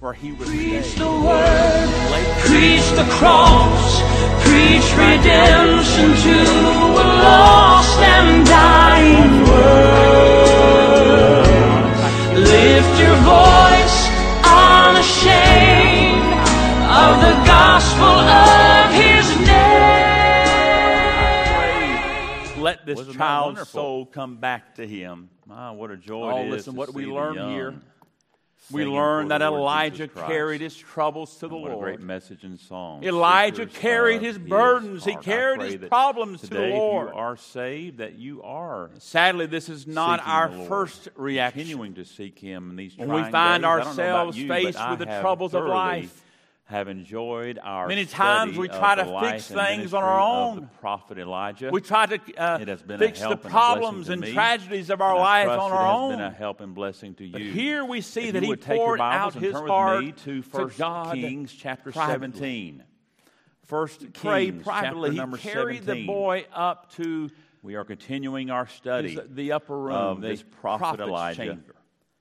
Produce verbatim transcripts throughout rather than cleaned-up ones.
where he would Preach stay. the word, preach the cross, preach redemption to a lost and dying world. Lift your voice unashamed of the gospel of his name. Let this Wasn't that child's wonderful? soul come back to him. My, what a joy Oh, it is listen, to what we see the learn young here. We singing learn for that the Lord Elijah Jesus Christ. carried his troubles to the What a great Lord. message and song. Elijah Seekers carried of his burdens. He heart. I carried pray his that problems to the today, Lord. If you are saved, that you are Sadly, this is not seeking our the Lord, first reaction. continuing to seek Him in these When trying we find days. I don't know about ourselves you, faced but I with the have troubles of thoroughly life. Have enjoyed our Many times study we of try the to life fix and things on ministry our of own. the prophet Elijah. We try to uh, It has been a fix the help and a problems blessing and to me. tragedies of our And I life trust on it our has own. been a help and blessing to you. But here we see If that you he would take your poured Bibles out and his turn heart with me to to First God Kings chapter privately. seventeen. First Pray Kings privately. chapter He number carried seventeen. the boy up to We are continuing our study his, the upper room, of the this prophet prophet's Elijah, chamber.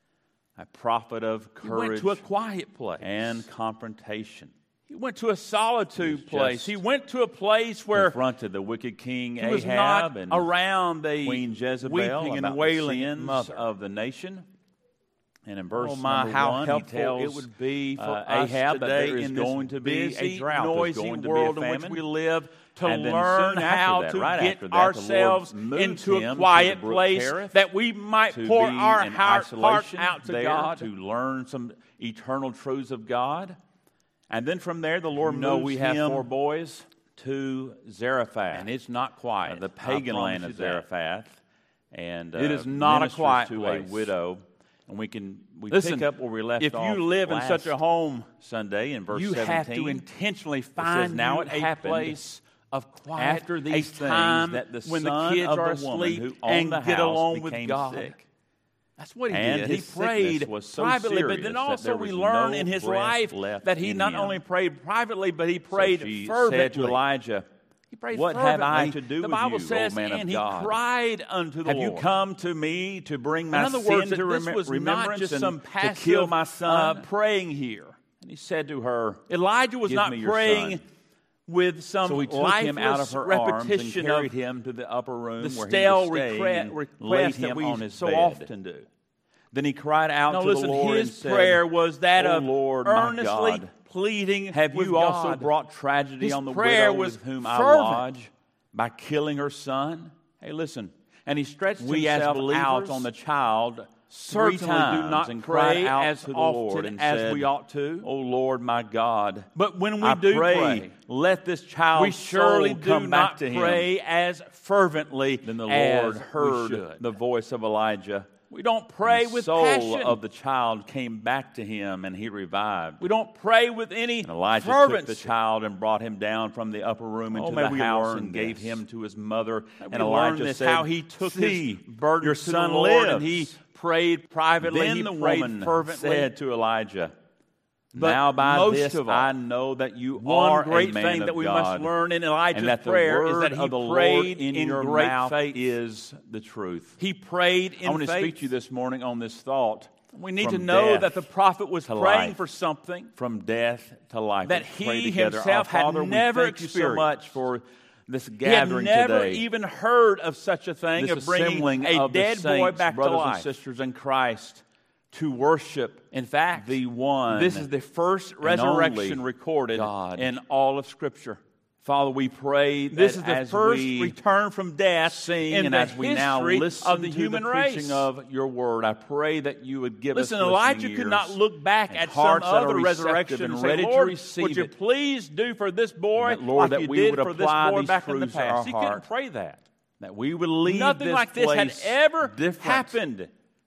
a prophet of He went courage to a quiet place. and confrontation. He went to a solitude He was place. just He went to a place where Confronted the wicked king he was Ahab not and around the Queen Jezebel weeping and about wailing the sins mother. of the nation. And in verse Oh my, number how one, helpful he tells it would be for uh, us Ahab that today there is in going this to be busy, a drought, there's noisy going to be a world in which famine. we live, to And then learn soon after how that, to right get after that, the Lord ourselves moved into him a to quiet the brook place Cherith that we might to pour be our in heart, heart isolation out to there, God. to learn some eternal truths of God. And then from there, the Lord You know moves we have him four boys, to Zarephath. and it's not quiet. the I pagan promise land you of that. Zarephath, and uh, It is not a ministers quiet to place. a widow. And we can we Listen, pick up where we left if off you live in last such a home, Sunday in verse you seventeen. have to intentionally says, find "Now you it a happened place of quiet, after these a things time that the when son the kids of are the woman asleep who owned and the get house along with became God." sick. That's what he And did. his He prayed sickness was so privately, but serious then that also there we was learn no in his breath life left that he in not him. only prayed privately, but he prayed so she fervently. said to Elijah, He prayed "What have I fervently. to do the with Bible you, says, O man of and God? he cried unto the Have Lord. you come to me to bring my In other sin words, that to this rem- was not remembrance just and some to passive kill my son?" uh, praying here. And he said to her, Elijah was "Give not me your praying son." with some So he took lifeless him out of her arms and repetition carried of him to the upper room the where stale he was staying requ- and laid request that him we on his so bed. often do. Then he cried out Now to listen, the Lord his and said, prayer was that "O of Lord, my earnestly God, pleading have with you also God. brought tragedy His on the prayer widow was with whom I fervent. lodge by killing her son?" Hey, listen. And he stretched We as himself believers out on the child certainly three times do not and pray cried out as to the often Lord and as said, we ought to. "O Lord, my God, But when we I do pray, pray, let this child's we surely soul do come not back to him." pray as fervently Then the as Lord we heard should. the voice of Elijah. We don't pray The with soul passion. of the child came back to him, and he revived. we don't pray with any And Elijah fervency. took the child and brought him down from the upper room Oh, into may the we house learn and gave this. him to his mother. May And we learn Elijah this, said, how he took "See, his burden your to the son Lord, lives." and he prayed privately. Then he the prayed woman fervently. said to Elijah, But "Now by most this of all, I know that you One are great a man thing of that we God, must learn in Elijah's and that the prayer word is that he of the Lord prayed in, in your great mouth faith. is the truth." He prayed in I want to faith. speak to you this morning on this thought. We need to From know death that the prophet was to praying life. for something From death to life. that Let's pray he together. himself Our had Father, never we thank you so experienced. much for this He had gathering never today. even heard of such a thing, This of bringing assembling a of the dead boy saints, back to brothers life. and sisters in Christ, to worship In fact, the one. this is the first and resurrection only recorded God. in all of Scripture. Father, we pray that This is the as first we return from death sing in and the as we now history listen of the to human the race. preaching of your word, I pray that you would give Listen, us Elijah listening could ears not look back and at some hearts that are other receptive resurrection and and say, ready to "Lord, receive would you it." please do for this boy And that, Lord, like that you we did would for this apply boy these back in the truths to our past?" He couldn't heart. pray that. That we would leave Nothing this like this had place ever different happened.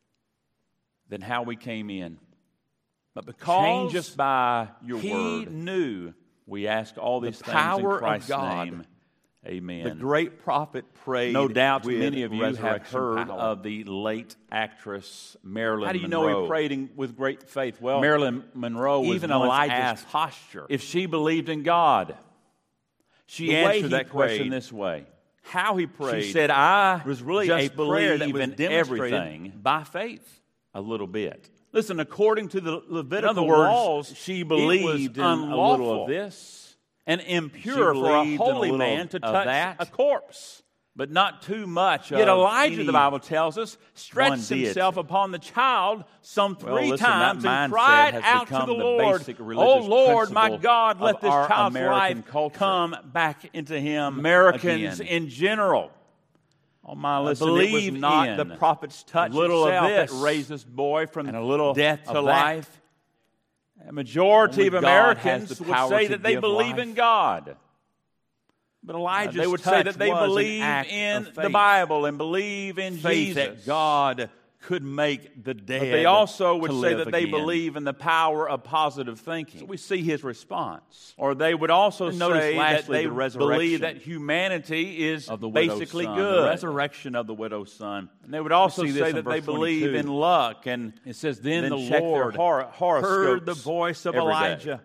than how we came in. But because Change us by your he word. knew We ask all these the things power in of Christ's God, name. Amen. the great prophet prayed. No doubt with many of you have resurrection heard power. of the late actress Marilyn How do you Monroe. know he prayed in, with great faith? Well, Marilyn Monroe was even once Elijah's asked posture. if she believed in God. She The way answered he that question prayed, this way. how he prayed She said, I was really just a prayer that believe was in demonstrated everything by faith. a little bit. Listen, according to the Levitical In other words, laws, she it believed was in a little unlawful of this. and impure She for a believed in a holy little man to of touch that. a corpse. But not too much. Yet of Elijah, any the Bible tells us, stretched one himself deity. upon the child some Well, three listen, that times and mindset cried has out to become the the Lord, basic "Oh religious Lord, my principle God, let of this our child's American life culture." come back into him." Americans again. in general. Oh my, Uh, listen, believe it was not in the prophet's touch a little of itself this that raised this boy from and a little death to of that. life. A majority Only of God has Americans the would power say to that they give believe life. in God. But Elijah they would say touch that they was an believe act in of the faith. Bible and believe in Faith Jesus. that God could make the dead. But they also would to say live that they again. believe in the power of positive thinking. So we see his response Or they would also And notice say that lastly they the resurrection believe that humanity is of the widow's basically son, good. the resurrection of the widow's son. And they would also We see say this in that they verse believe twenty-two. in luck. And It says, "Then, then the check Lord their hor- horoscopes heard the voice of every day. Elijah."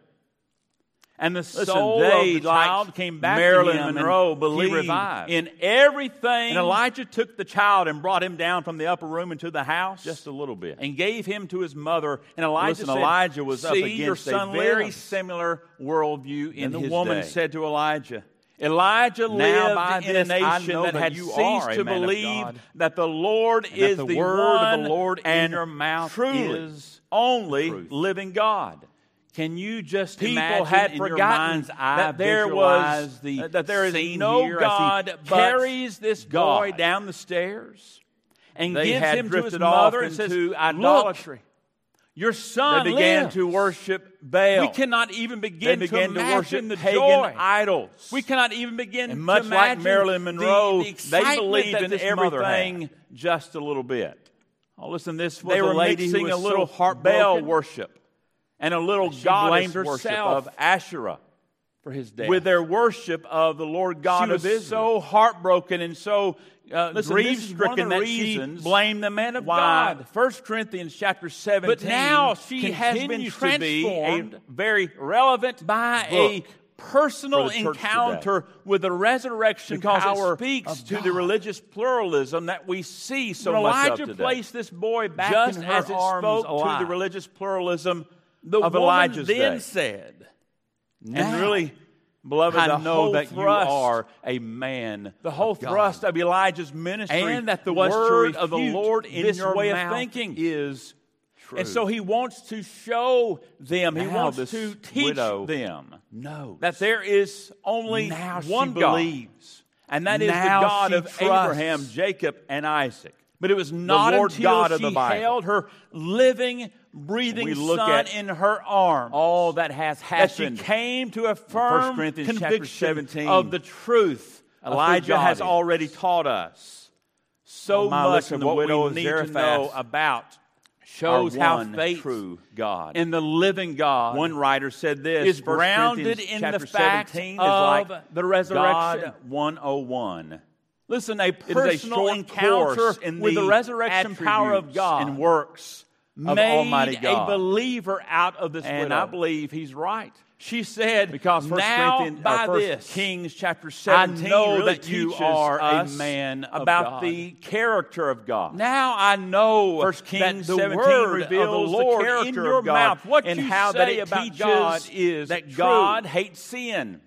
And the Listen, soul they, of the like child came back Marilyn to him, Monroe, and he believed revived in everything. And Elijah took the child and brought him down from the upper room into the house, just a little bit. and gave him to his mother. And Elijah Listen, said, Elijah was up "See, against your a son very lives." Similar worldview in And the his woman day. said to Elijah, Elijah Now lived by in this a I nation know that that had you ceased are a to man of believe God, that the Lord that is the the word of one the Lord in and your mouth truly is only truth. living God. Can you just People imagine had in your forgotten mind's eye that there visualize was the uh, that there is scene no here as he God but carries this boy God down the stairs and They gives had him to his drifted mother off and says, into "Look, idolatry. your son They began lives." to worship Baal. We cannot even They begin began to to imagine worship the pagan joy. idols. We cannot even begin And to much like imagine Marilyn the- Monroe, the they excitement believed that in this mother everything had. just a little bit. Oh, listen, this was They a were lady mixing who was a little so heartbroken. Baal worship and a little She goddess blamed worship herself of Asherah. for his death. With their worship of the Lord God She of was Israel, so heartbroken and so uh, Listen, this is one of grief-stricken the that reasons she blamed the man of why God. First Corinthians chapter seventeen. But now she has been continues to be transformed a very relevant by a book personal for the church encounter with the resurrection Because it power speaks of to God. the religious pluralism that we see so When much Elijah of today. placed this boy back just in her as it arms spoke alive, to the religious pluralism the of woman Elijah's then day. said, And "Now, really, beloved, I the know whole that you thrust, are a man the whole of God. thrust of Elijah's ministry, And that the was word to of the refute Lord in this your way mouth of thinking is true." And so he wants to show them, he Now wants this to teach widow them knows that there is only Now she one God, believes. and that is Now the God she of trusts. Abraham, Jacob, and Isaac. But it was not Lord until God of she the Bible. held her living, breathing We look son at in her arms all that has that she happened. came to a First firm Corinthians chapter conviction seventeen of the truth. of who Elijah God has is. already taught us so Oh, my, much listen, of the what widow we of need to Zarephath know about shows our how one faith true God. in the living God One writer said this: is First grounded Corinthians in chapter the fact seventeen of is like the resurrection. God one oh one. Listen, a It is a personal short encounter course in with the, the resurrection power of attributes God and works of made Almighty God. a believer out of this And widow. I believe he's right. She said, Because First now Corinthians, by or First this, Kings chapter I seventeen know really that you teaches are a us man of about God. the character of God. now I know First that Kings the seventeen word reveals of the Lord the character in your of God, mouth, what and you how say that it about teaches God is that true. God hates sin.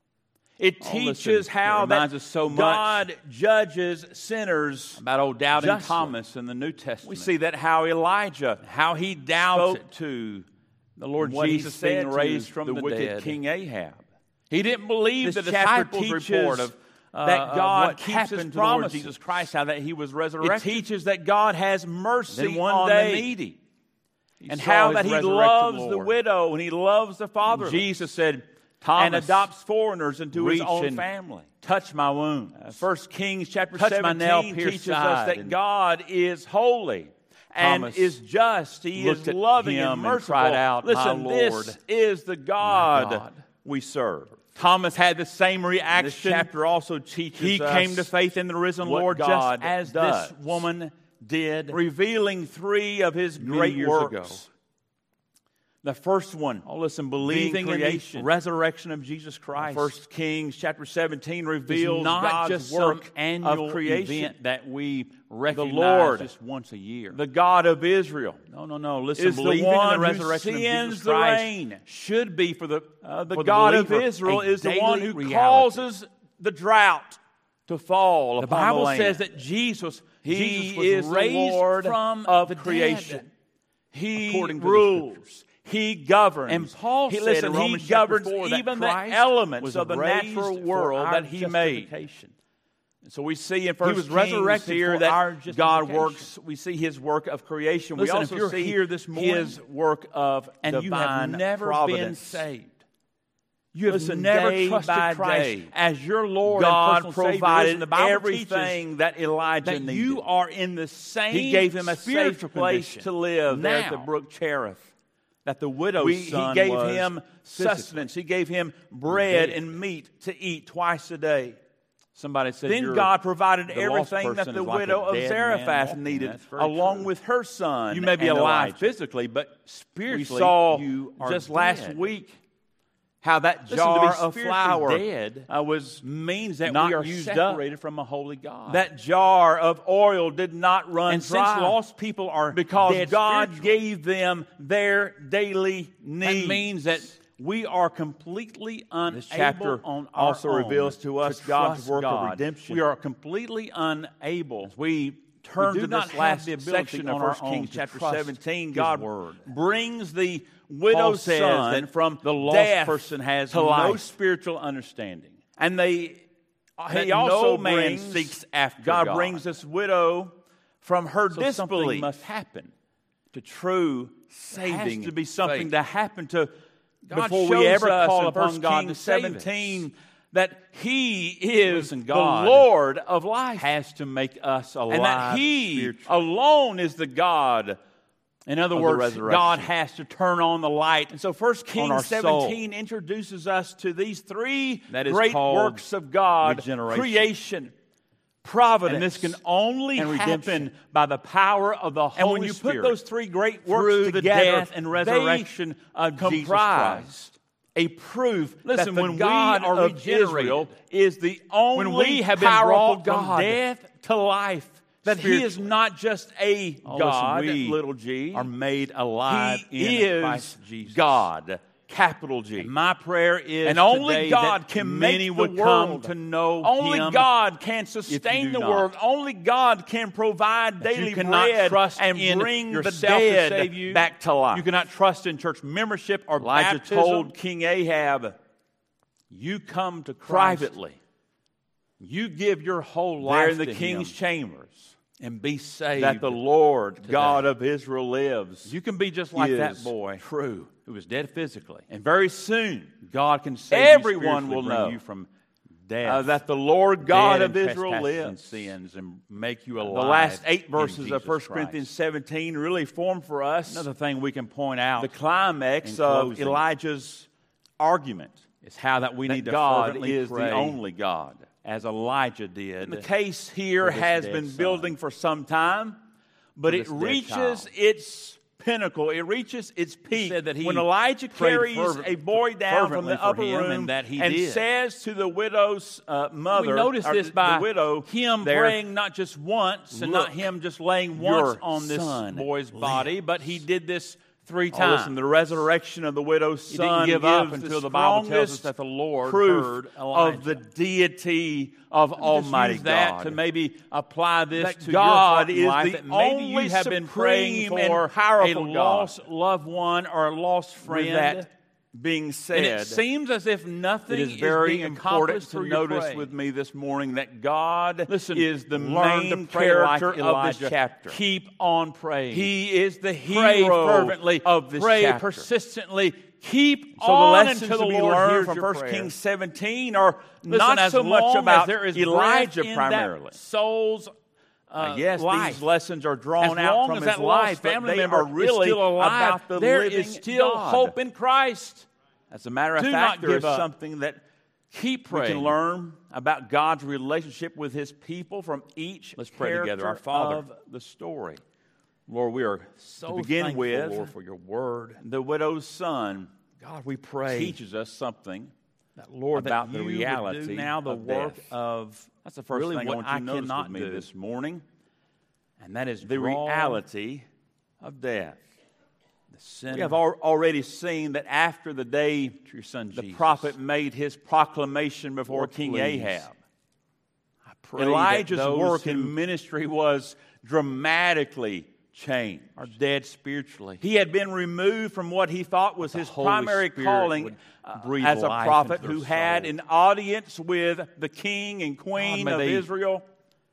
It Oh, teaches listen, how it reminds that us so much God judges sinners about old doubting justly. Thomas in the New Testament. We see that how Elijah how he doubted spoke to the Lord what he Jesus said being to raised from the, the, wicked dead. King Ahab. He didn't believe This the chapter disciples' teaches report of uh, that of God what keeps happened his to the Lord promises. Jesus Christ, how that he was It resurrected. teaches that God has mercy Then one on day, the needy, and saw how his that He resurrected loves the Lord. widow and He loves the fatherless. Jesus said, and Thomas, adopts foreigners into His reach own and family. touch my wounds. Uh, First Kings chapter Touch my seventeen nail-pierced teaches us side, that and God is holy and Thomas is just. He is looked at loving him and and merciful. cried out, "My Listen, Lord, this is the God, God." we serve. Thomas had the same This reaction. chapter also teaches He us came to faith in the risen what Lord God just as does. this woman did revealing three of His many great years works. ago. The first one, Oh, listen, believing in the creation. resurrection of Jesus Christ. First Kings chapter seventeen is reveals not God's just work some annual of creation. event that we recognize Lord, just once a year. The God of Israel No, no, no. Listen, is the believing one in the who resurrection of sends Jesus the Christ rain. should be for the Uh, the for God of believer Israel a is the daily one who reality. causes the drought to fall The upon Bible the land. says that Jesus, He Jesus was is the raised Lord from of the creation. dead. He according to the rules. He governs. And Paul he, said listen, in he Romans chapter governs four that even Christ the elements was of the raised natural for world our that he made. justification. So we see in First was Kings resurrected here for our that God justification. works. We see His work of creation. Listen, we if also you're see here this morning His work of and you divine have never providence. been saved, you have Listen, never day trusted by Christ day, as your Lord God and personal provided Savior. Listen, the Bible everything teaches that Elijah that needed. you are in the same He gave him a safe spiritual place condition to live there at the now brook Cherith. that the widow's We, he son gave was him physically sustenance. He gave him bread dead. and meat to eat twice a day. Somebody said, Then you're- God provided the lost everything that person the is like a widow of dead man Zarephath walking. needed, That's very along true. with her son. You may be and alive Elijah. physically, but We spiritually saw you are just dead. last week how that Listen, to be jar of spiritually flour dead uh, was means that not we are used up. separated from a holy God. That jar of oil did not run and dry since lost people are because dead God spiritually, gave them their daily needs. that means that we are completely unable This chapter on our also own reveals to us God's trust work of God. redemption. We are completely unable. We turn We do to not this have last the ability section on of our First own Kings to chapter trust seventeen. His God word. brings the Paul widow's says son that from the lost death person has to no life. spiritual understanding. And they, That he also no man brings, seeks after God, God. brings this widow from her So disbelief something must happen. to true There has saving to be something faith. to happen to God Before shows we ever us call in upon First God Kings in save us. seventeen that He is Listen, God the Lord of life. has to make us alive And that He spiritually. alone is the God. In other of the words, resurrection. God has to turn on the light. And so First on our Kings seventeen introduces us to these three That is great called works of God: regeneration. creation, providence, And this can only and happen redemption. by the power of the Holy And when you Spirit. put those three great works through the together, death and resurrection they of Jesus comprise Christ. a proof Listen, that the when we God are of regenerated, Israel is the only when we have been powerful brought God, from death to life, that He is spiritually. not just a Oh, listen, God, we little g, are made alive He in is Christ Jesus. God, capital G. And my prayer is And only today God that can many make the would world. come to know Only Him. God can sustain do the not. world. Only God can provide That you daily cannot bread trust and in bring the yourself to dead save you. back to life. You cannot trust in church membership or Elijah baptism. told King Ahab, You come to Christ privately, You give your whole there life in the to king's Him chambers, and be saved. that the Lord today. God of Israel lives. You can be just like is that boy true. who was dead physically. And very soon, God can save everyone you will bring know you from death. uh, that the Lord God dead of in Israel trespasses and lives. sins and make you The alive. last eight in verses of Jesus First Christ. Corinthians seventeen really form for us Another thing we can point out the climax in of closing Elijah's argument is how that we that need to God fervently is pray the only God. as Elijah did. And the case here for this has dead been son. building for some time, but For it this dead reaches child. its pinnacle. It reaches its peak said that he when Elijah prayed carries fervent- a boy down from fervently the for upper him, room and that he did. says to the widow's uh, mother, we notice or this the- by the widow, him there, praying not just once and "Look, not him just laying your once on this son boy's body, but he did this three Oh, times. listen, the resurrection of the widow's He didn't son give up gives until the the Bible tells us strongest that the Lord proof heard of the Elijah. deity of Just Almighty use that God. to maybe apply this That to God your heart and is life, the that maybe only you have been praying supreme and for a powerful God. lost loved one or a lost With friend. that being and said, it seems as if nothing it is very being important accomplished to through your notice praying. with me this morning that God Listen, is the learn main to pray like character of Elijah. this chapter. Keep on praying. He is the pray hero fervently of this pray chapter. persistently. Keep So the on lessons until the to be Lord learned hears from your First prayer. Kings seventeen are Listen, not as so much long about as there is Elijah breath in primarily. that soul's uh, Uh, yes, life. these lessons are drawn As out long from as his that life, lost but family they member are really is still alive, about the there living is still God. hope in Christ. As a matter of Do fact, not there give is up. something that Keep we praying. can learn about God's relationship with His people from each Let's pray character together. Our Father, of the story. Lord, we are so to begin thankful, with, Lord, for your word. the widow's son God, we pray teaches us something that, Lord, about that the you would reality do now the of work death. of That's the first really thing I what want you I to notice cannot with me do. this morning. And that is The draw reality of death. the sin We have al- already seen that after the day to your son the Jesus. prophet made his proclamation before Lord, King please, Ahab, I pray Elijah's that those work who in ministry was dramatically changed. are dead spiritually, He had been removed from what he thought was the his Holy primary Spirit calling would uh, breathe as a life prophet into their who had soul. an audience with the king and queen may of they Israel.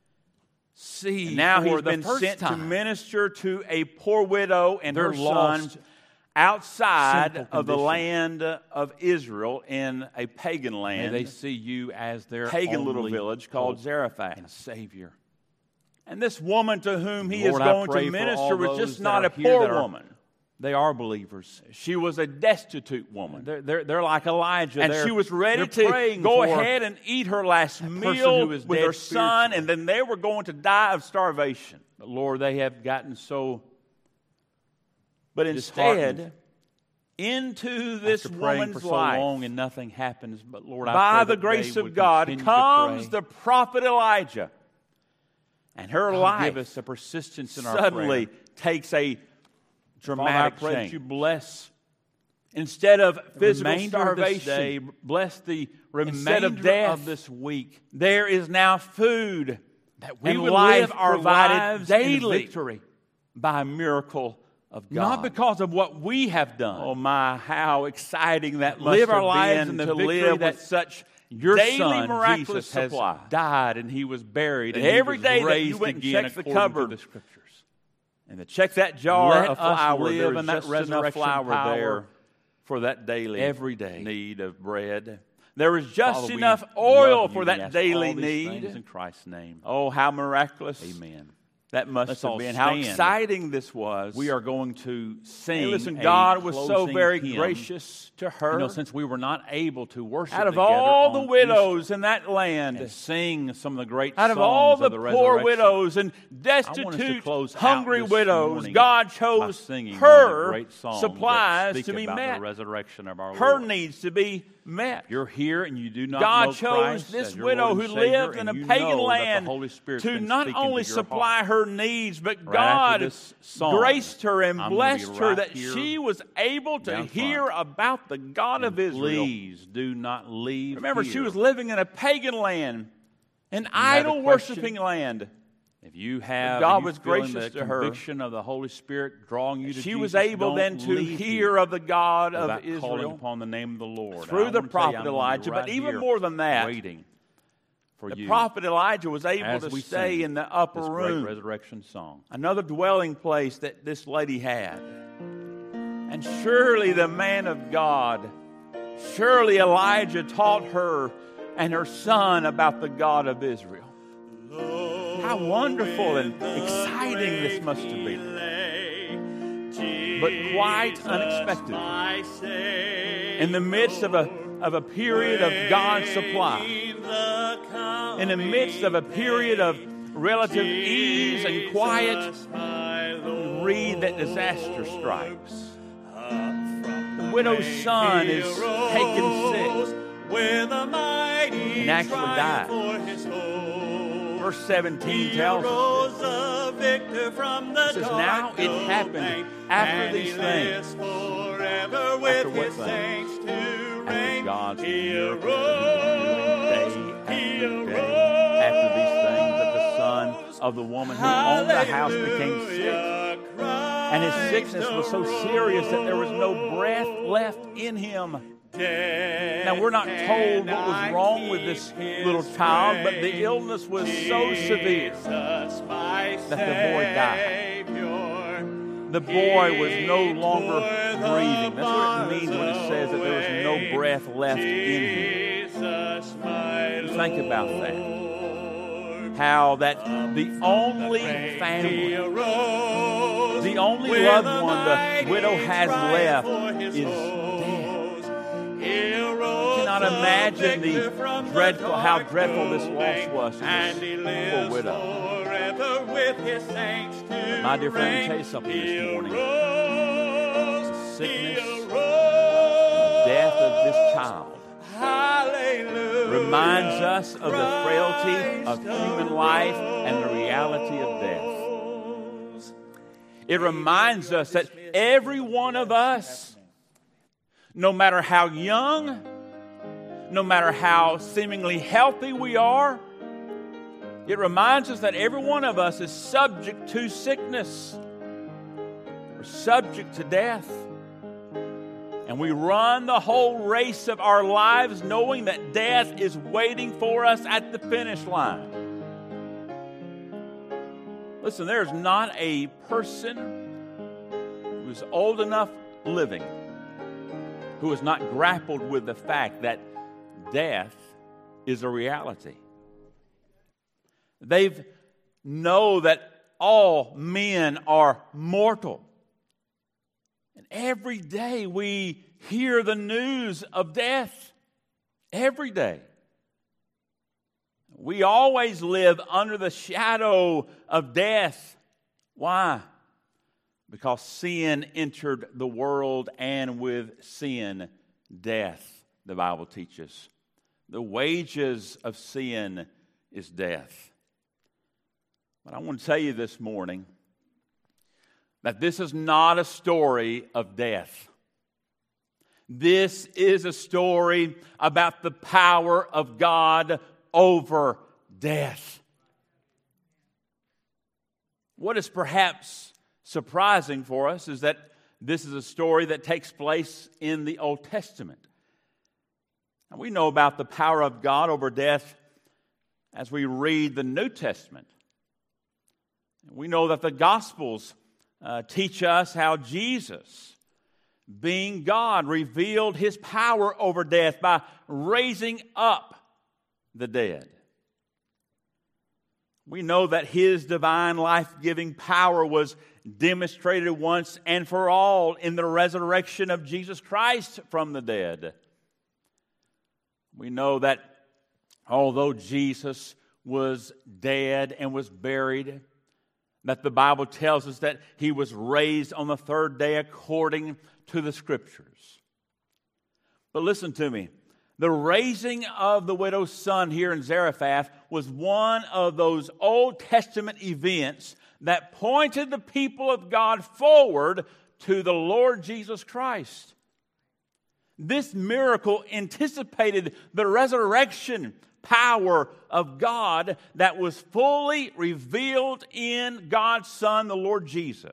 see And now for he's the been first sent to time minister to a poor widow and their her son lost, outside sinful of the condition. land of Israel in a pagan May land, they see you as their pagan little only village called hope Zarephath. and Savior. And this woman to whom he Lord, is I going pray to for minister all was those just that not are a here poor that are- woman. They are believers. She was a destitute woman. They're, they're, they're like Elijah. And They're, she was ready they're to praying go for ahead and eat her last person meal who is with dead her son, spiritually. and then they were going to die of starvation. But Lord, they have gotten so But disheartened instead, into this after praying woman's for so life, long and nothing happens. But Lord, I by pray the that grace they of would God, continue comes to pray. the prophet Elijah. And her God, life give us a persistence in our suddenly prayer. takes a Father, I dramatic pray that change. you bless Instead of the physical remainder of this starvation, day, bless the instead remainder of death, of this week, there is now food that we and would life live our provided lives daily in victory, by a miracle of God. not because of what we have done. Oh my, how exciting that must Live our have lives been in the to victory live that with such Your daily son, miraculous Jesus, has supply. died and he was buried That and he every was day that raised you went and again checked the according to cupboard, the Scriptures. And to check that jar Let of us flour, live there in was that just enough resurrection flour power there for that daily every day. need of bread. There was just Father, we enough oil love you for and we that ask daily all these things need. in Christ's name. Oh, how miraculous. Amen. That must Let's have all been. How stand. exciting this was. We are going to sing. Hey, listen, a God was so closing very hymn. gracious to her. You know, since we were not able to worship Out of together all the on widows in that land, Easter and sing some of the great out of songs all the, of the poor resurrection, widows and I want us to destitute, close out hungry this widows, morning God by chose singing one of the her great songs supplies that to speak be about met. the resurrection of our Her Lord. needs to be met. If you're here and you do not God know chose Christ this as your widow Lord who and Savior, lived in and a you pagan know that land the Holy Spirit's to been not speaking only to your supply heart. her needs, but Right after God this song, graced her and I'm gonna be blessed her right that here she was able to down hear front. about the God of Israel. Please do not leave. Remember, here. she was living in a pagan land, an have a idol worshiping question? land. If you have, God and you was feeling gracious the to her. conviction of the Holy Spirit drawing you to She Jesus, was able don't then to leave hear here of the God of without calling Israel upon the name of the Lord. through I the wanna tell you, prophet I'm gonna be Elijah. right But even here more than that, waiting for the you prophet Elijah was able as to we stay sing in the upper this great room, resurrection song. another dwelling place that this lady had. And surely the man of God, surely Elijah taught her and her son about the God of Israel. How wonderful and exciting this must have been. But quite unexpected. In the midst of a, of a period of God's supply, in the midst of a period of relative ease and quiet, we read that disaster strikes. The widow's son is taken sick and actually died. Verse seventeen tells us this. It says, now it happened after these things. After what things? After God's miracle that He was doing day after day. After these things, that the son of the woman who owned the house became sick. And his sickness was so serious that there was no breath left in him. Now, we're not told what was wrong with this little child, but the illness was so severe that the boy died. The boy was no longer breathing. That's what it means when it says that there was no breath left in him. Think about that. How that the only family, the only loved one the widow has left is dead. You cannot imagine the dreadful, how dreadful this loss was to this poor widow. together with his saints to My dear friend, let me tell you reign. something He this morning. arose, The sickness, he the arose. death of this child Hallelujah. reminds us of the frailty of human life and the reality of death. It reminds us that every one of us, no matter how young, no matter how seemingly healthy we are, it reminds us that every one of us is subject to sickness. We're subject to death. And we run the whole race of our lives knowing that death is waiting for us at the finish line. Listen, there's not a person who's old enough living who has not grappled with the fact that death is a reality. They know that all men are mortal. And every day we hear the news of death. Every day. We always live under the shadow of death. Why? Because sin entered the world, and with sin, death, the Bible teaches. The wages of sin is death. But I want to tell you this morning that this is not a story of death. This is a story about the power of God over death. What is perhaps surprising for us is that this is a story that takes place in the Old Testament. And we know about the power of God over death as we read the New Testament. We know that the Gospels uh, teach us how Jesus, being God, revealed his power over death by raising up the dead. We know that his divine life-giving power was demonstrated once and for all in the resurrection of Jesus Christ from the dead. We know that although Jesus was dead and was buried, that the Bible tells us that he was raised on the third day according to the Scriptures. But listen to me. The raising of the widow's son here in Zarephath was one of those Old Testament events that pointed the people of God forward to the Lord Jesus Christ. This miracle anticipated the resurrection power of God that was fully revealed in God's Son, the Lord Jesus.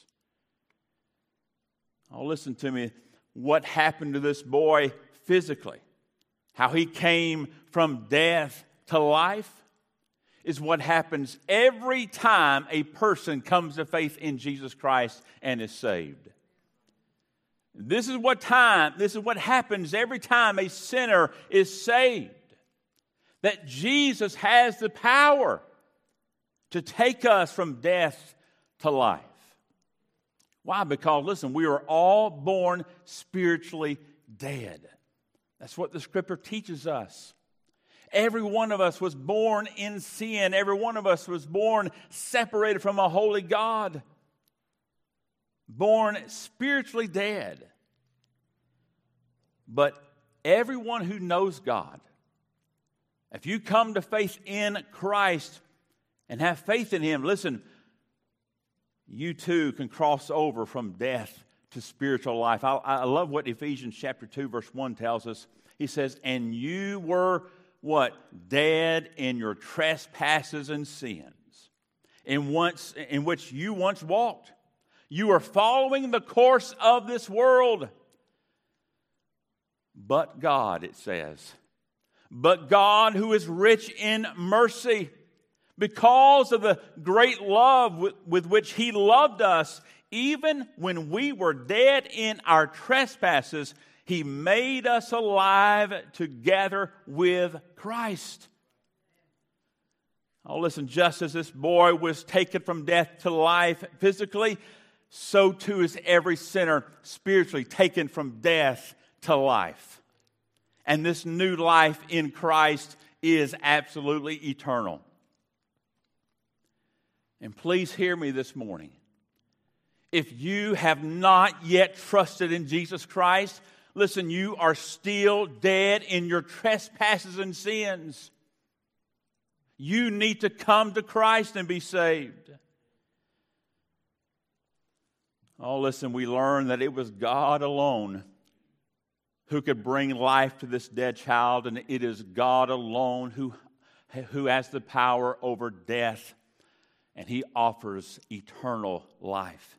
Oh, listen to me. What happened to this boy physically, how he came from death to life, is what happens every time a person comes to faith in Jesus Christ and is saved. This is what time, this is what happens every time a sinner is saved. That Jesus has the power to take us from death to life. Why? Because, listen, we are all born spiritually dead. That's what the Scripture teaches us. Every one of us was born in sin. Every one of us was born separated from a holy God. Born spiritually dead. But everyone who knows God, if you come to faith in Christ and have faith in him, listen, you too can cross over from death to spiritual life. I, I love what Ephesians chapter two verse one tells us. He says, and you were what? Dead in your trespasses and sins, in once in which you once walked. You were following the course of this world. But God, it says, but God, who is rich in mercy, because of the great love with, with which he loved us, even when we were dead in our trespasses, he made us alive together with Christ. Oh, listen, just as this boy was taken from death to life physically, so too is every sinner spiritually taken from death to life. And this new life in Christ is absolutely eternal. And please hear me this morning. If you have not yet trusted in Jesus Christ, listen, you are still dead in your trespasses and sins. You need to come to Christ and be saved. Oh, listen, we learned that it was God alone who could bring life to this dead child, and it is God alone who, who has the power over death, and He offers eternal life.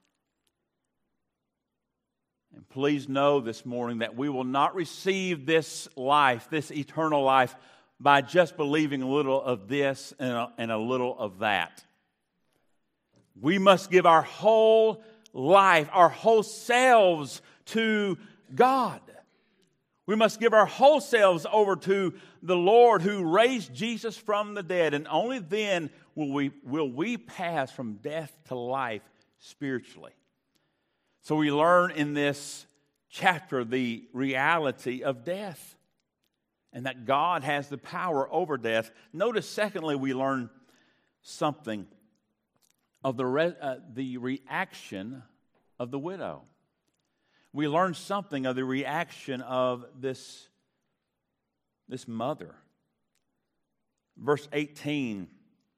And please know this morning that we will not receive this life, this eternal life, by just believing a little of this and a, and a little of that. We must give our whole life, our whole selves to God. We must give our whole selves over to the Lord who raised Jesus from the dead, and only then will we, will we pass from death to life spiritually. So we learn in this chapter the reality of death and that God has the power over death. Notice, secondly, we learn something of the, re- uh, the reaction of the widow. We learn something of the reaction of this, this mother. Verse eighteen,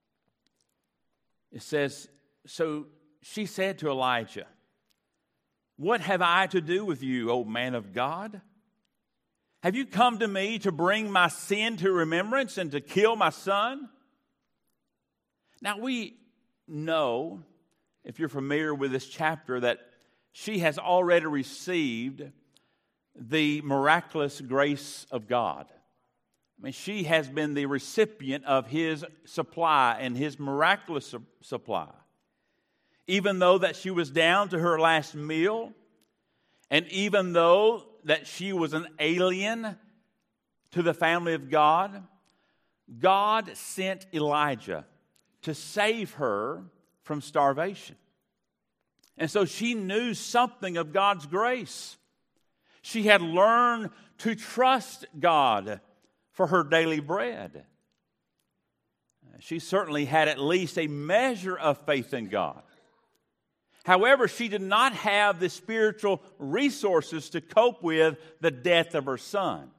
it says, so she said to Elijah, what have I to do with you, O man of God? Have you come to me to bring my sin to remembrance and to kill my son? Now we know, if you're familiar with this chapter, that she has already received the miraculous grace of God. I mean, she has been the recipient of His supply and His miraculous su- supply. Even though that she was down to her last meal, and even though that she was an alien to the family of God, God sent Elijah to save her from starvation. And so she knew something of God's grace. She had learned to trust God for her daily bread. She certainly had at least a measure of faith in God. However, she did not have the spiritual resources to cope with the death of her son.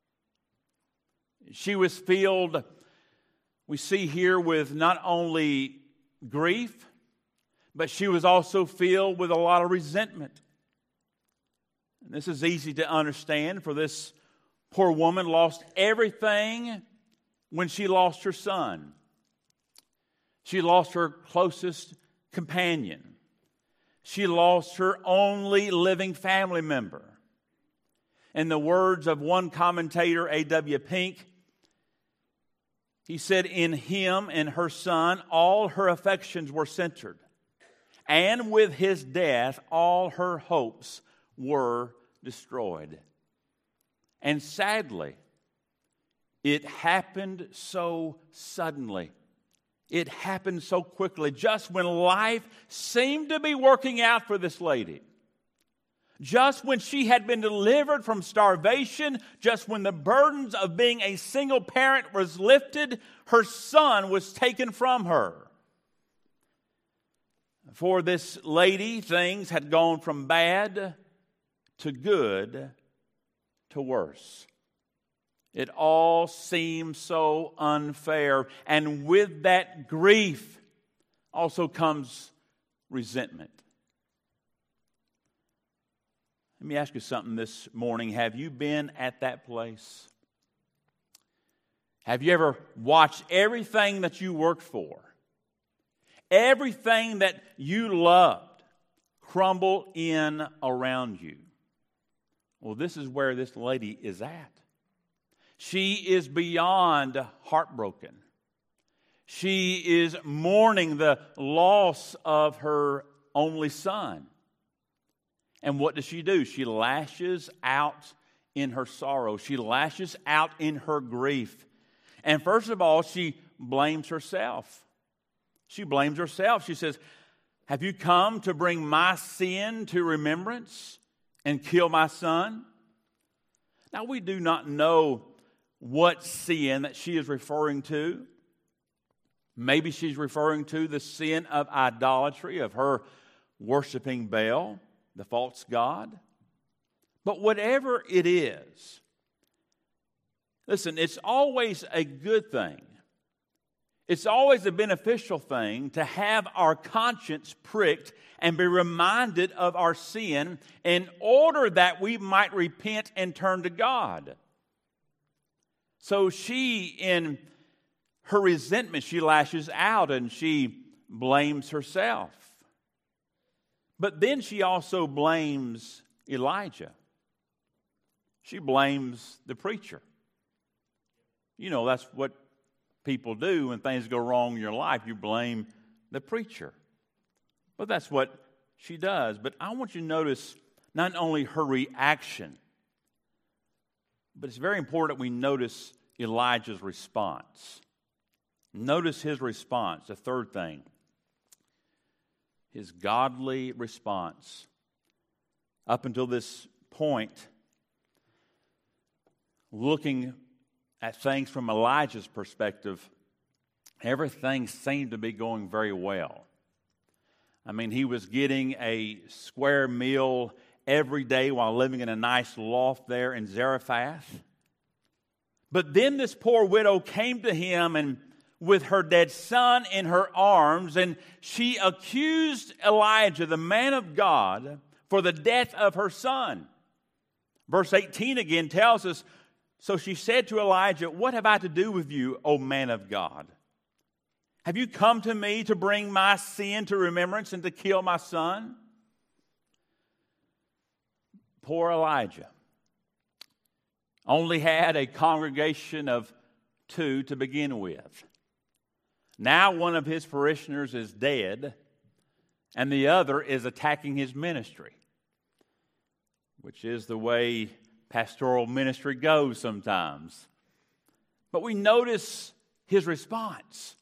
She was filled, we see here, with not only grief, but she was also filled with a lot of resentment. And this is easy to understand, for this poor woman lost everything when she lost her son. She lost her closest companion. She lost her only living family member. In the words of one commentator, A W Pink, he said, in him and her son, all her affections were centered. And with his death, all her hopes were destroyed. And sadly, it happened so suddenly. It happened so quickly, just when life seemed to be working out for this lady. Just when she had been delivered from starvation, just when the burdens of being a single parent was lifted, her son was taken from her. For this lady, things had gone from bad to good to worse. It all seemed so unfair. And with that grief also comes resentment. Let me ask you something this morning. Have you been at that place? Have you ever watched everything that you worked for, everything that you loved, crumble in around you? Well, this is where this lady is at. She is beyond heartbroken. She is mourning the loss of her only son. And what does she do? She lashes out in her sorrow. She lashes out in her grief. And first of all, she blames herself. She blames herself. She says, have you come to bring my sin to remembrance and kill my son? Now, we do not know what sin that she is referring to. Maybe she's referring to the sin of idolatry, of her worshiping Baal, the false god. But whatever it is, listen, it's always a good thing. It's always a beneficial thing to have our conscience pricked and be reminded of our sin in order that we might repent and turn to God. So she, in her resentment, she lashes out and she blames herself. But then she also blames Elijah. She blames the preacher. You know, that's what people do when things go wrong in your life. You blame the preacher. But that's what she does. But I want you to notice not only her reaction, but it's very important we notice Elijah's response. Notice his response, the third thing. His godly response. Up until this point, looking at things from Elijah's perspective, everything seemed to be going very well. I mean, he was getting a square meal every day while living in a nice loft there in Zarephath. But then this poor widow came to him and with her dead son in her arms, and she accused Elijah, the man of God, for the death of her son. Verse eighteen again tells us, so she said to Elijah, "What have I to do with you, O man of God? Have you come to me to bring my sin to remembrance and to kill my son?" Poor Elijah only had a congregation of two to begin with. Now one of his parishioners is dead, and the other is attacking his ministry, which is the way pastoral ministry goes sometimes. But we notice his response.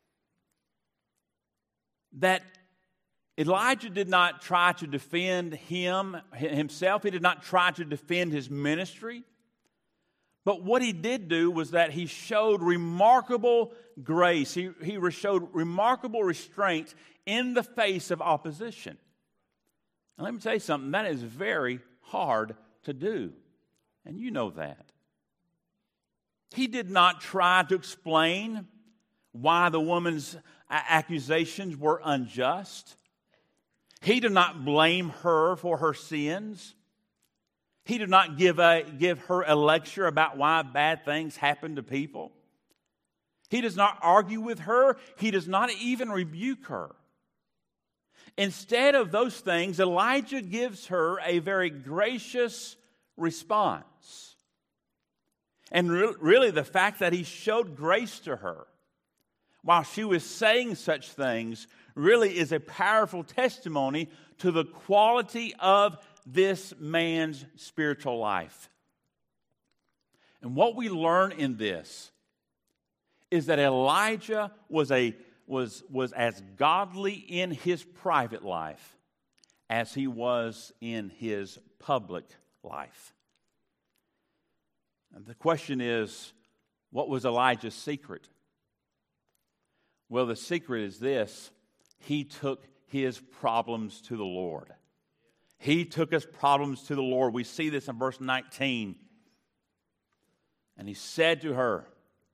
That Elijah did not try to defend him himself. He did not try to defend his ministry. But what he did do was that he showed remarkable grace. He, he showed remarkable restraint in the face of opposition. And let me tell you something, that is very hard to do. And you know that. He did not try to explain why the woman's accusations were unjust. He did not blame her for her sins. He did not give, a, give her a lecture about why bad things happen to people. He does not argue with her. He does not even rebuke her. Instead of those things, Elijah gives her a very gracious response. And re- really the fact that he showed grace to her while she was saying such things really is a powerful testimony to the quality of this man's spiritual life. And what we learn in this is that Elijah was a was was as godly in his private life as he was in his public life. And the question is, what was Elijah's secret? Well, the secret is this: he took his problems to the Lord. He took his problems to the Lord. We see this in verse nineteen. And he said to her,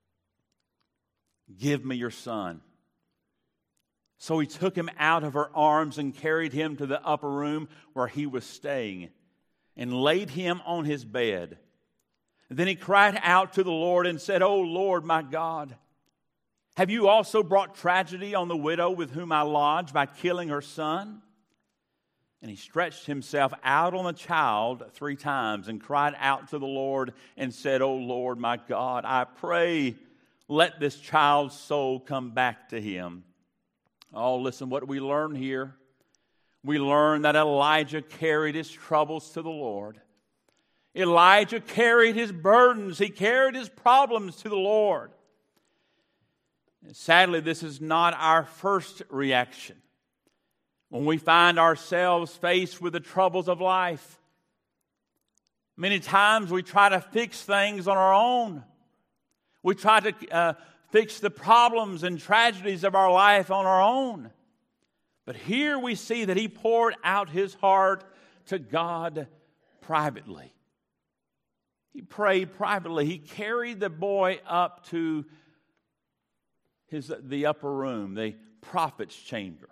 "Give me your son." So he took him out of her arms and carried him to the upper room where he was staying and laid him on his bed. And then he cried out to the Lord and said, "O Lord, my God, have you also brought tragedy on the widow with whom I lodged by killing her son?" And he stretched himself out on the child three times and cried out to the Lord and said, "O Lord, my God, I pray, let this child's soul come back to him." Oh, listen, what do we learn here? We learn that Elijah carried his troubles to the Lord. Elijah carried his burdens. He carried his problems to the Lord. And sadly, this is not our first reaction. When we find ourselves faced with the troubles of life, many times we try to fix things on our own. We try to uh, fix the problems and tragedies of our life on our own. But here we see that he poured out his heart to God privately. He prayed privately. He carried the boy up to his, the upper room, the prophet's chamber.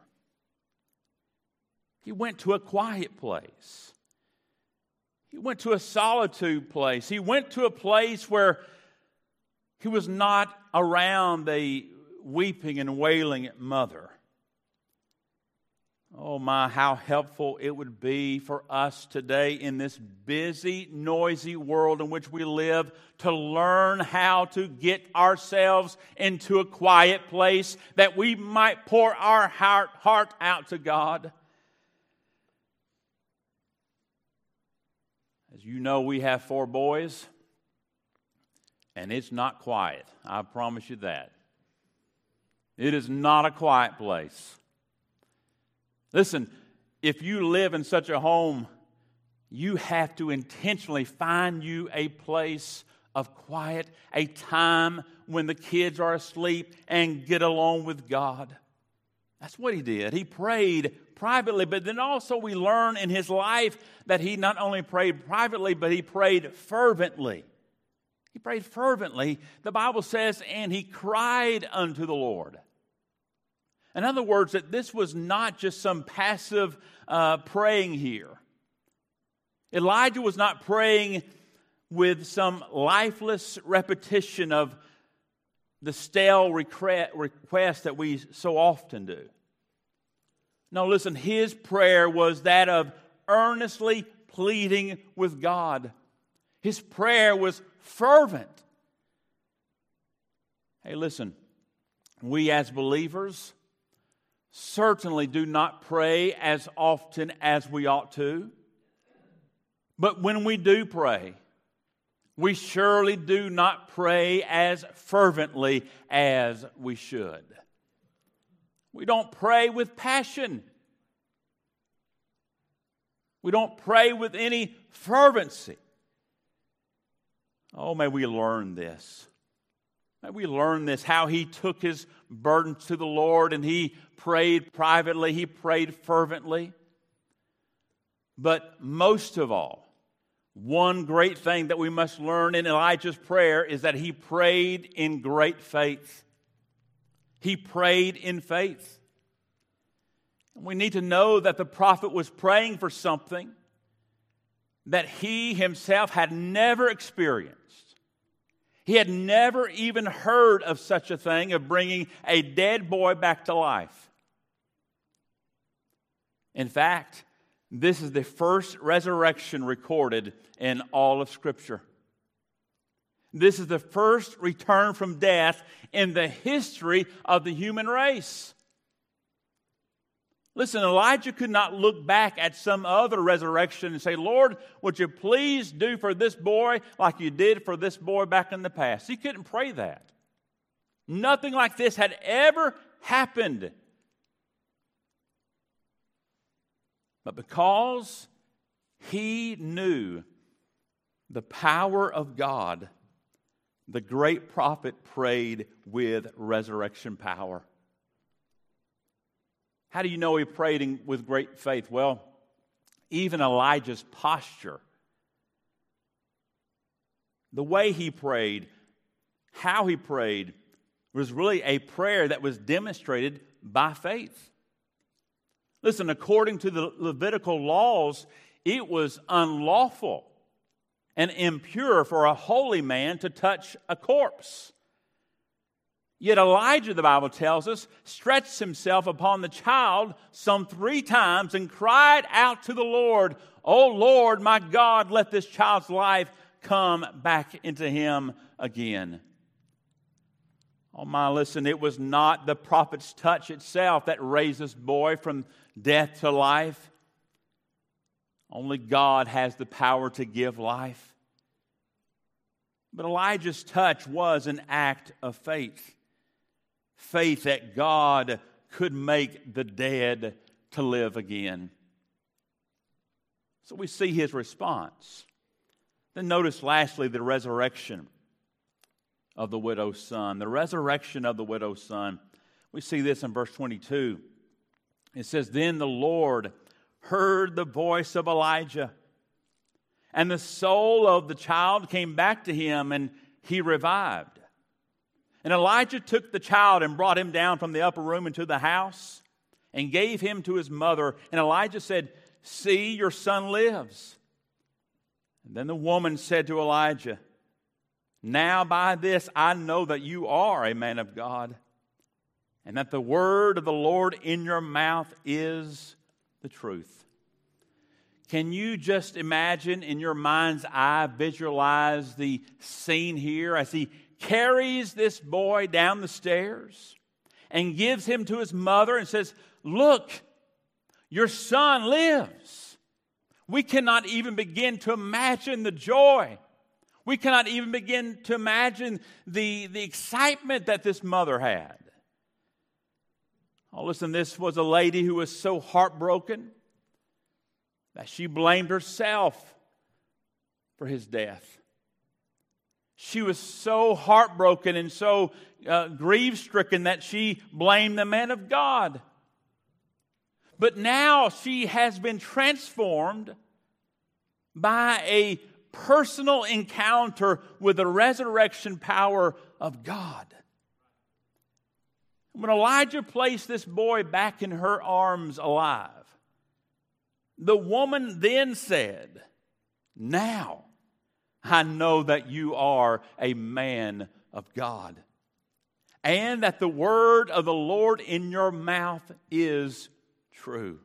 He went to a quiet place. He went to a solitude place. He went to a place where he was not around a weeping and wailing mother. Oh my, how helpful it would be for us today in this busy, noisy world in which we live to learn how to get ourselves into a quiet place that we might pour our heart, heart out to God. As you know, we have four boys, and it's not quiet. I promise you that. It is not a quiet place. Listen, if you live in such a home, you have to intentionally find you a place of quiet, a time when the kids are asleep, and get along with God. That's what he did. He prayed privately, but then also we learn in his life that he not only prayed privately, but he prayed fervently. He prayed fervently. The Bible says, and he cried unto the Lord. In other words, that this was not just some passive uh, praying here. Elijah was not praying with some lifeless repetition of the stale request that we so often do. No, listen, his prayer was that of earnestly pleading with God. His prayer was fervent. Hey, listen, we as believers certainly do not pray as often as we ought to. But when we do pray, we surely do not pray as fervently as we should. We don't pray with passion. We don't pray with any fervency. Oh, may we learn this. May we learn this, how he took his burdens to the Lord and he prayed privately, he prayed fervently. But most of all, one great thing that we must learn in Elijah's prayer is that he prayed in great faith. He prayed in faith. We need to know that the prophet was praying for something that he himself had never experienced. He had never even heard of such a thing, of bringing a dead boy back to life. In fact, this is the first resurrection recorded in all of Scripture. This is the first return from death in the history of the human race. Listen, Elijah could not look back at some other resurrection and say, Lord, would you please do for this boy like you did for this boy back in the past? He couldn't pray that. Nothing like this had ever happened. But because he knew the power of God, the great prophet prayed with resurrection power. How do you know he prayed in, with great faith? Well, even Elijah's posture, the way he prayed, how he prayed, was really a prayer that was demonstrated by faith. Listen, according to the Levitical laws, it was unlawful and impure for a holy man to touch a corpse. Yet Elijah, the Bible tells us, stretched himself upon the child some three times and cried out to the Lord, "O Lord, my God, let this child's life come back into him again." Oh my, listen, it was not the prophet's touch itself that raised this boy from death to life. Only God has the power to give life. But Elijah's touch was an act of faith. Faith that God could make the dead to live again. So we see his response. Then notice lastly the resurrection of the widow's son, the resurrection of the widow's son. We see this in verse twenty-two. It says, "Then the Lord heard the voice of Elijah, and the soul of the child came back to him, and he revived. And Elijah took the child and brought him down from the upper room into the house and gave him to his mother. And Elijah said, 'See, your son lives.' And then the woman said to Elijah, 'Now by this I know that you are a man of God, and that the word of the Lord in your mouth is the truth.'" Can you just imagine in your mind's eye, visualize the scene here as he carries this boy down the stairs and gives him to his mother and says, "Look, your son lives." We cannot even begin to imagine the joy. We cannot even begin to imagine the, the excitement that this mother had. Oh, listen, this was a lady who was so heartbroken that she blamed herself for his death. She was so heartbroken and so uh, grief-stricken that she blamed the man of God. But now she has been transformed by a personal encounter with the resurrection power of God. When Elijah placed this boy back in her arms alive, the woman then said, "Now I know that you are a man of God, and that the word of the Lord in your mouth is true."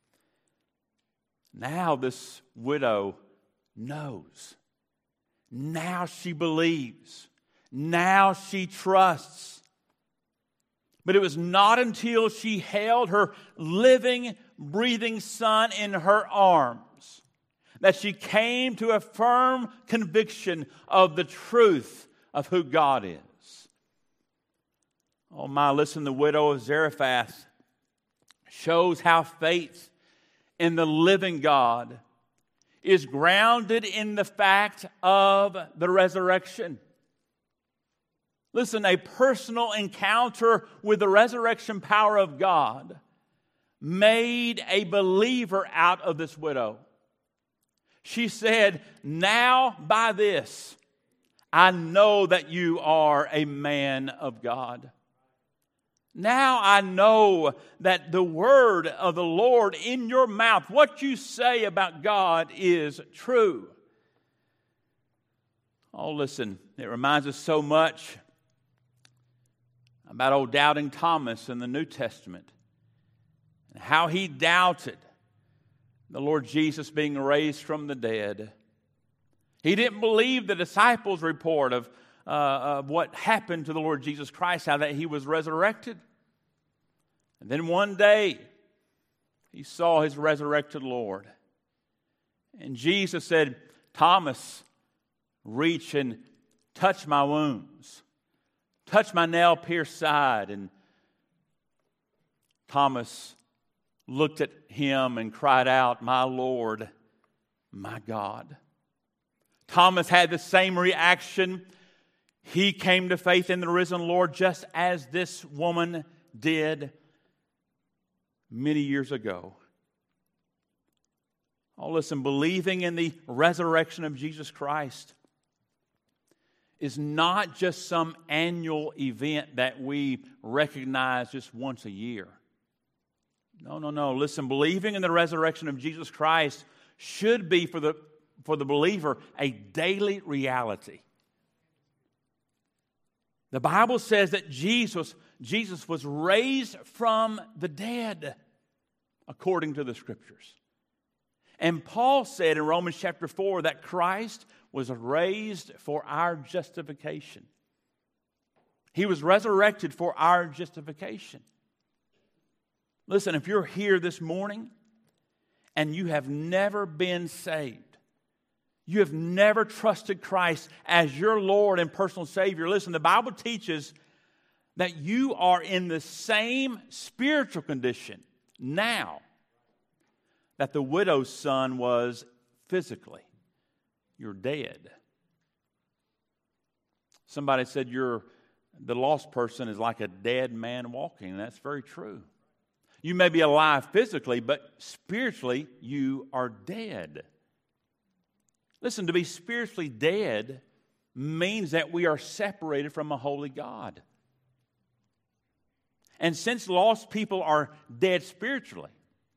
Now this widow knows. Now she believes. Now she trusts. But it was not until she held her living, breathing son in her arms that she came to a firm conviction of the truth of who God is. Oh my, listen, the widow of Zarephath shows how faith in the living God is grounded in the fact of the resurrection. Listen, a personal encounter with the resurrection power of God made a believer out of this widow. She said, "Now by this, I know that you are a man of God. Now I know that the word of the Lord in your mouth, what you say about God, is true." Oh, listen, it reminds us so much about old doubting Thomas in the New Testament and how he doubted the Lord Jesus being raised from the dead. He didn't believe the disciples' report of, uh, of what happened to the Lord Jesus Christ, how that he was resurrected. And then one day, he saw his resurrected Lord. And Jesus said, "Thomas, reach and touch my wounds. Touch my nail-pierced side." And Thomas looked at him and cried out, "My Lord, my God." Thomas had the same reaction. He came to faith in the risen Lord just as this woman did many years ago. Oh, listen, believing in the resurrection of Jesus Christ is not just some annual event that we recognize just once a year. No, no, no. Listen, believing in the resurrection of Jesus Christ should be for the, for the believer a daily reality. The Bible says that Jesus, Jesus was raised from the dead according to the Scriptures. And Paul said in Romans chapter four that Christ was raised for our justification. He was resurrected for our justification. Listen, if you're here this morning and you have never been saved, you have never trusted Christ as your Lord and personal Savior, listen, the Bible teaches that you are in the same spiritual condition now that the widow's son was physically. You're dead. Somebody said you're the lost person is like a dead man walking. And that's very true. You may be alive physically, but spiritually you are dead. Listen, to be spiritually dead means that we are separated from a holy God. And since lost people are dead spiritually,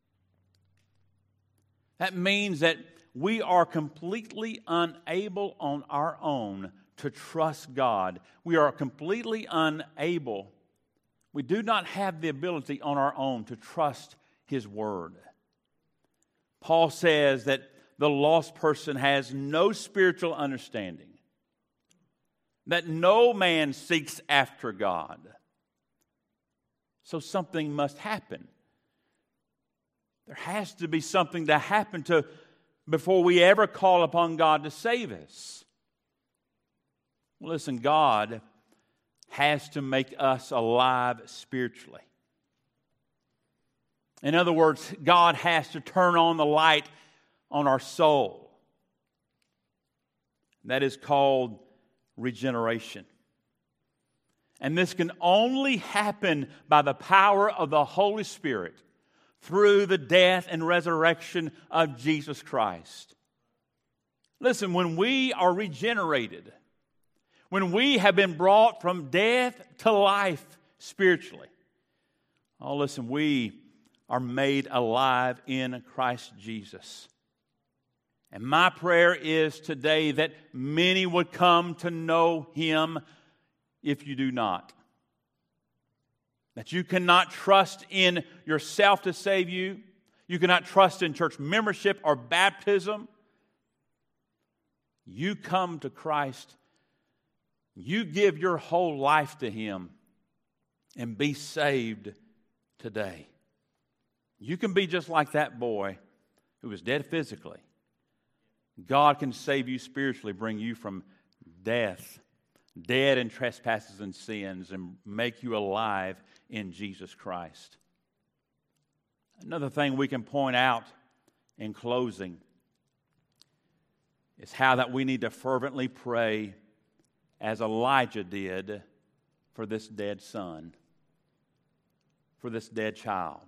that means that we are completely unable on our own to trust God. We are completely unable. We do not have the ability on our own to trust His Word. Paul says that the lost person has no spiritual understanding, that no man seeks after God. So something must happen. There has to be something to happen to before we ever call upon God to save us. Listen, God has to make us alive spiritually. In other words, God has to turn on the light on our soul. That is called regeneration. And this can only happen by the power of the Holy Spirit through the death and resurrection of Jesus Christ. Listen, when we are regenerated, when we have been brought from death to life spiritually, oh, listen, we are made alive in Christ Jesus. And my prayer is today that many would come to know Him if you do not. That you cannot trust in yourself to save you. You cannot trust in church membership or baptism. You come to Christ. You give your whole life to Him and be saved today. You can be just like that boy who was dead physically. God can save you spiritually, bring you from death, dead in trespasses and sins, and make you alive in Jesus Christ. Another thing we can point out in closing is how that we need to fervently pray as Elijah did for this dead son, for this dead child.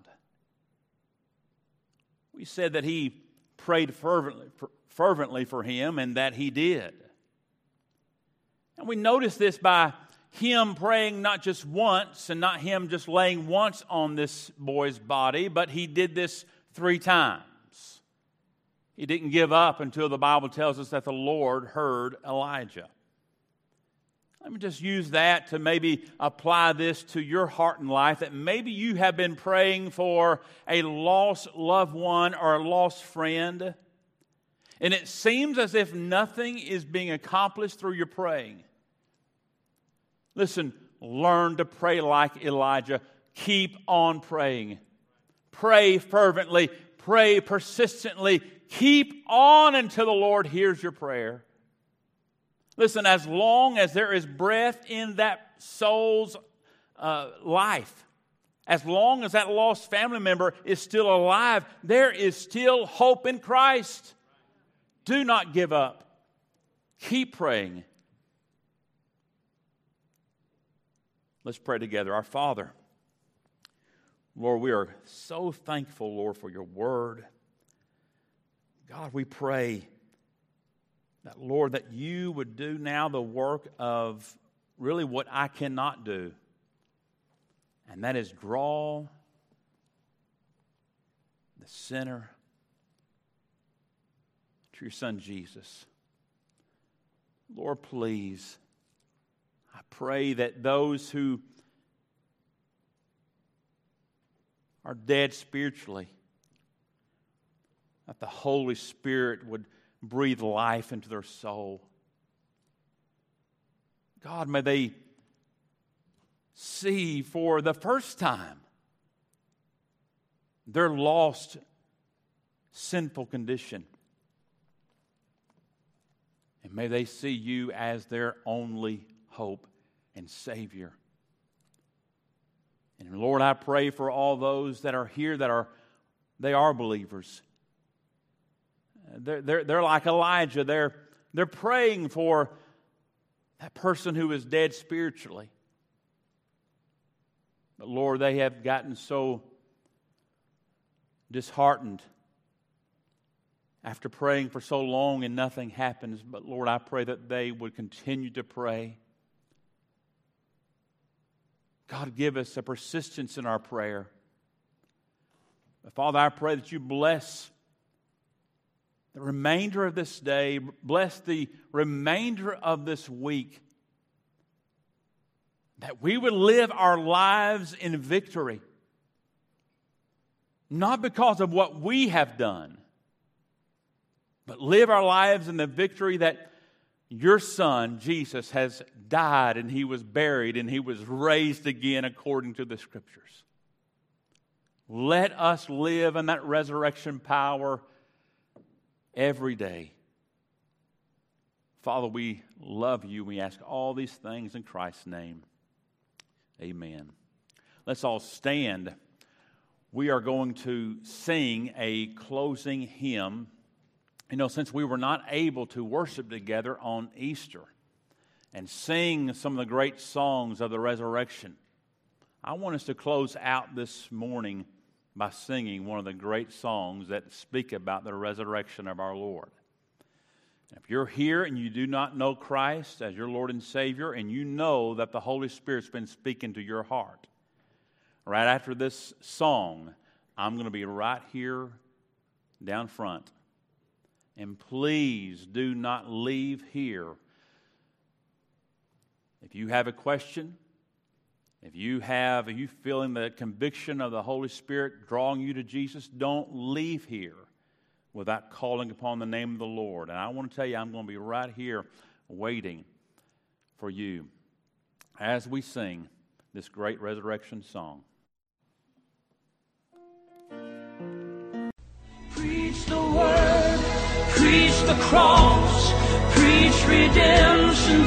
We said that he prayed fervently for, fervently for him, and that he did. And we notice this by him praying not just once, and not him just laying once on this boy's body, but he did this three times. He didn't give up until the Bible tells us that the Lord heard Elijah. Let me just use that to maybe apply this to your heart and life, that maybe you have been praying for a lost loved one or a lost friend, and it seems as if nothing is being accomplished through your praying. Listen, learn to pray like Elijah. Keep on praying. Pray fervently. Pray persistently. Keep on until the Lord hears your prayer. Listen, as long as there is breath in that soul's uh, life, as long as that lost family member is still alive, there is still hope in Christ. Do not give up. Keep praying. Let's pray together. Our Father, Lord, we are so thankful, Lord, for your word. God, we pray that, Lord, that you would do now the work of really what I cannot do, and that is draw the sinner to your Son Jesus. Lord, please, I pray that those who are dead spiritually, that the Holy Spirit would breathe life into their soul. God, may they see for the first time their lost, sinful condition. And may they see you as their only hope and Savior. And Lord, I pray for all those that are here that are, they are believers. They're, they're, they're like Elijah. They're, they're praying for that person who is dead spiritually. But Lord, they have gotten so disheartened after praying for so long and nothing happens. But Lord, I pray that they would continue to pray. God, give us a persistence in our prayer. But Father, I pray that you bless the remainder of this day, bless the remainder of this week, that we would live our lives in victory, not because of what we have done, but live our lives in the victory that your Son, Jesus, has died and He was buried and He was raised again according to the Scriptures. Let us live in that resurrection power every day. Father, we love you. We ask all these things in Christ's name. Amen. Let's all stand. We are going to sing a closing hymn. You know, since we were not able to worship together on Easter and sing some of the great songs of the resurrection, I want us to close out this morning by singing one of the great songs that speak about the resurrection of our Lord. If you're here and you do not know Christ as your Lord and Savior, and you know that the Holy Spirit's been speaking to your heart, right after this song, I'm going to be right here down front. And please do not leave here. If you have a question, if you have, are you feeling the conviction of the Holy Spirit drawing you to Jesus, don't leave here without calling upon the name of the Lord. And I want to tell you, I'm going to be right here waiting for you as we sing this great resurrection song. Preach the word, preach the cross, preach redemption